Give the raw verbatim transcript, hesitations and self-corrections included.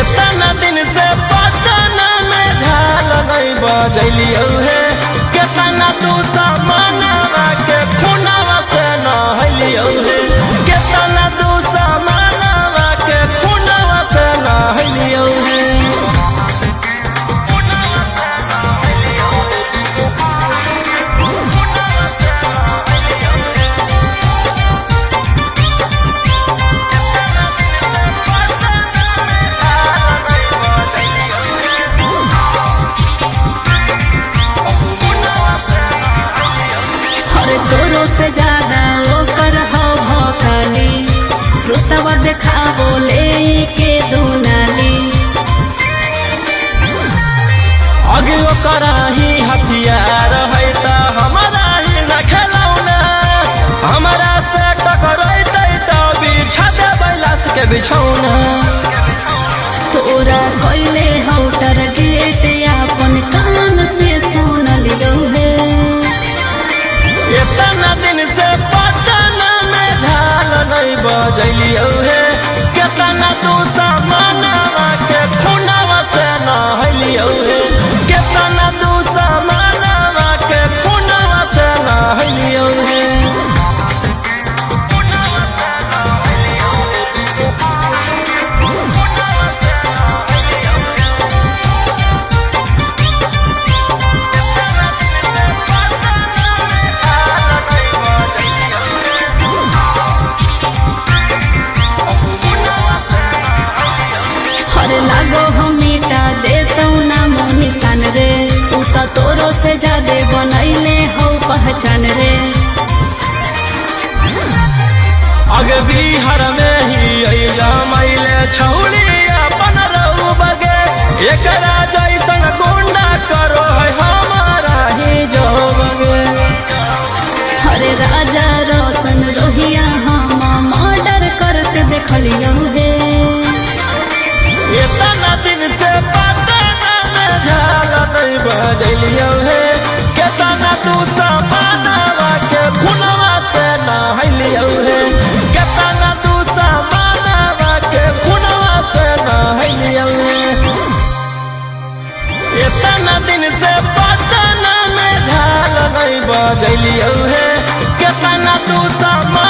इतना दिन से पटना में झाल नहीं बजलियो है कितना तू समानवा के खुनवा से नहलियो है कितना तू समानवा के खुनवा से नहलियो है। तोरो से ज्यादा ओकर हो भौकाली रुतवा देखावो ले के दुनाली आगे ओकरा ही हथियार है त हमारा ही न खेलौना हमारा से टकराइते त बिछा दे बैलास के बिछौना। तोरा कोइले हौटर गेट अपन कान से सुनलियो है इतना दिन से पटना में झाल नहीं बजलियो है कितना तू समानवा के खुनवा से नहलियो है कितना तू समानवा के खुनवा से नहलियो है। लागो हम मिटा देतौ नाम निशान रे तू तो तोरो से ज्यादा बनैले हो पहचान रे। अगे बिहार में ही अइला मैले छौली अपन रहू बगे एकरा जैसन गुंडा करो है हमारा ही जो बगे। हरे राजा रोशन रोहिया हम मर्डर करते देखलियो है इतना दिन से पटना में झाल नहीं बजलियो है कितना तू समानवा के खुनवा से नहलियो है कितना तू समानवा के खुनवा से नहलियो है। इतना दिन से पटना में झाल नहीं बजलियो है कितना तू समा